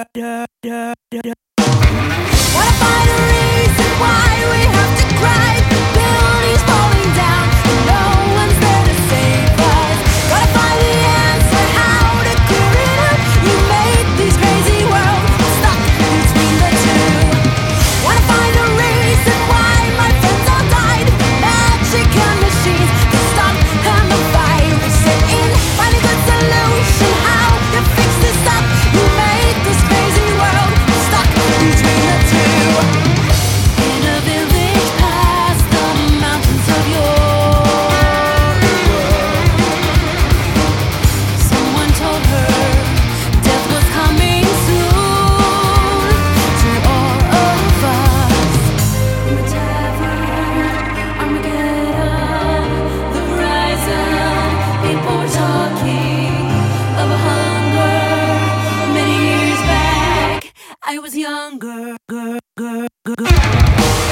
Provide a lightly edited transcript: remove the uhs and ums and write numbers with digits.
Wanna find a reason why we have to cry. Buildings falling down, and no one's there to save us. Gotta find the answer, how to clear it up. You made these crazy worlds stuck between the two. Wanna find a reason why my friends all died. Magic and machines to stop and the virus set in. Find a good solution, how to fix this up. You made this crazy world stuck between the two. In a village past the mountains of yore, someone told her death was coming soon to all of us. In the tavern, Armageddon, the horizon, people were talking of a hunger. Many years back, I was younger.